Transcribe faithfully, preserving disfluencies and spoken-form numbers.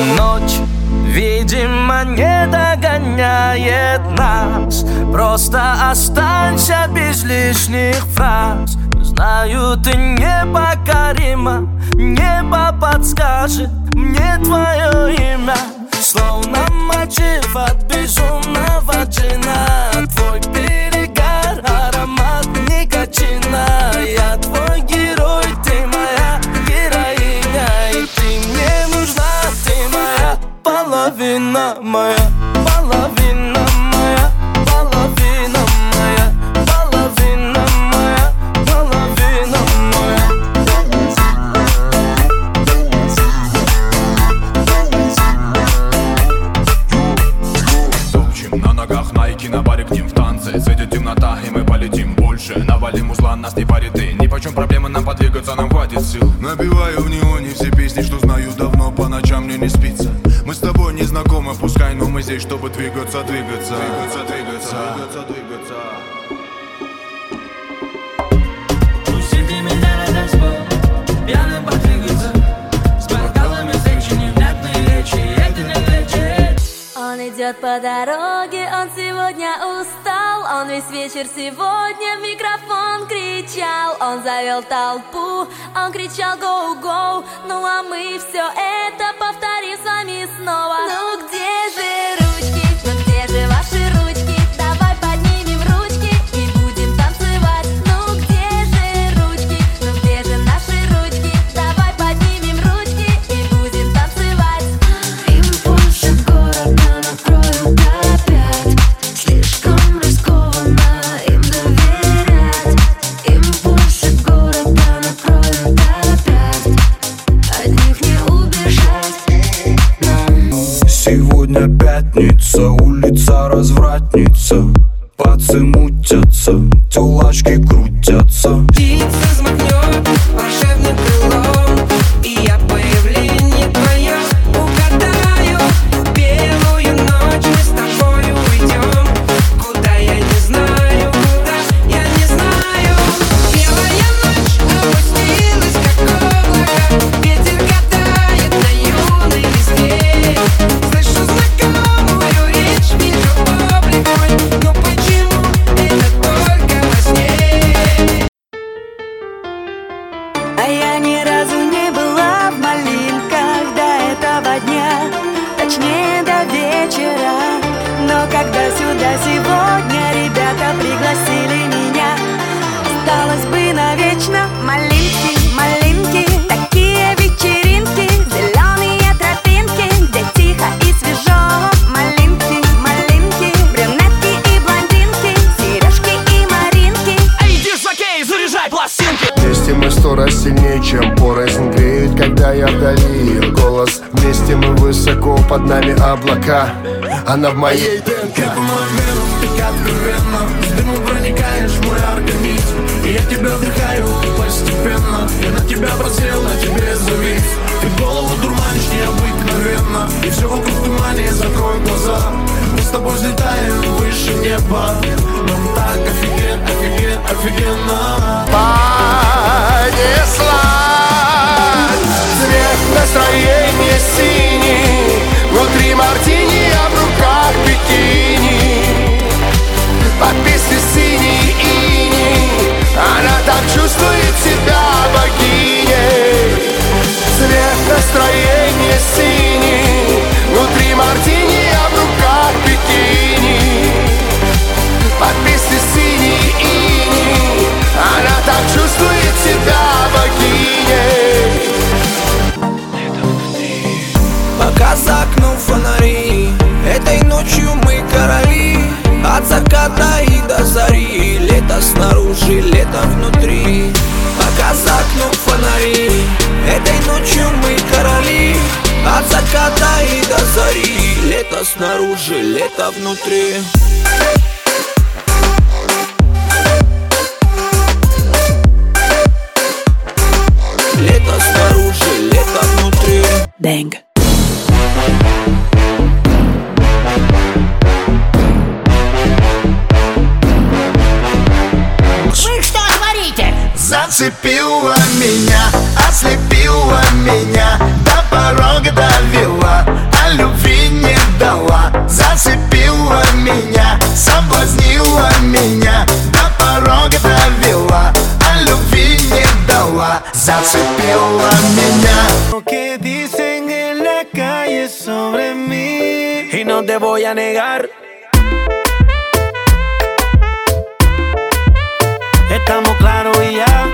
Ночь, видимо, не догоняет нас. Просто останься без лишних фраз. Знаю, ты непокорима, небо подскажет мне твое имя. Словно мотив от безумного джина. Твой перегар, аромат никотина. Я твой герой, ты моя героиня. И ты мне нужна, ты моя половина, моя половина, моя половина, моя половина, моя половина, моя. Топчем на ногах, найки на баре, к ним в танце. Светит темнота, и мы полетим больше. Навалим узла, нас не парит и нипочем проблемы нам подвигаться, нам хватит сил. Набиваю в неоне все песни, что знаю давно. По ночам мне не спится. Мы с тобой не знакомы, пускай, но мы здесь, чтобы двигаться, двигаться, двигаться, двигаться, двигаться, двигаться. Пусти ты меня на танцпол, пьяным подвигаться. С бокалами встречи, невнятные речи, это не лечит. Он идет по дороге, он сегодня устал. Он весь вечер сегодня в микрофон кричал. Он завел толпу, он кричал гоу-гоу. Ну а мы все это повторим с вами снова. Ну где же ручки, ну где же ваши ручки? Давай поднимем ручки и будем танцевать. Ну где же ручки, ну где же наши ручки? Давай поднимем ручки и будем танцевать. Импульсы города накроют опять. Слишком рискованно им доверять. Импульсы города накроют опять. От них не убежать нам. Сегодня пятница, улица развратница. Пацы мутятся, тюлачки крутятся. Птица взмахнет волшебным крылом, и я появление твое угадаю. Белую ночь мы с тобою уйдем. Куда я не знаю, куда я не знаю. Белая ночь опустилась, как облако. Ветер катает на юной листе. Слышу знакомую речь, вижу облик мой. Но почему это только во сне? А я ни разу не была в Малинках до этого дня, точнее до вечера. Но когда сюда сегодня ребята пригласили меня, осталось бы навечно. Малинки, малинки, такие вечеринки, зеленые тропинки, где тихо и свежо. Малинки, малинки, брюнетки и блондинки, сережки и маринки. Эй, диск-жокей, заряжай пластинки. Вместе мы сто раз сильнее, чем порознь греет, когда я вдали ее голос. Вместе мы высоко, под нами облака. Она в моей ДНК. По моим венам, так откровенно. С дымом проникаешь в мой организм, и я тебя вдыхаю постепенно. Я на тебя просел, на тебе завис. Ты голову дурманишь необыкновенно, и все вокруг в тумане, закрой глаза. Мы с тобой взлетаем выше неба. Нам так офиген, офиген, офигенно. Понесла цвет настроения синий. Внутри мартини, а в руках бикини. Под песню синий иней, она так чувствует себя богиней. Цвет настроения синий. Внутри мартини, а в руках бикини. Под песню синий иней, она так чувствует себя богиней. Пока за окном фонари, этой ночью мы короли. От заката и до зари, лето снаружи, лето внутри. Пока за окном фонари, этой ночью мы короли. От заката и до зари, лето снаружи, лето внутри. Лето снаружи, лето внутри. Бэнг. Зацепила меня, ослепила меня, до порога довела. Зацепила меня, соблазнила меня, до порога довела, а любви не дала. Zацепила меня. Lo que dicen en la calle sobre mí, y no te voy a negar. Estamos claros y ya.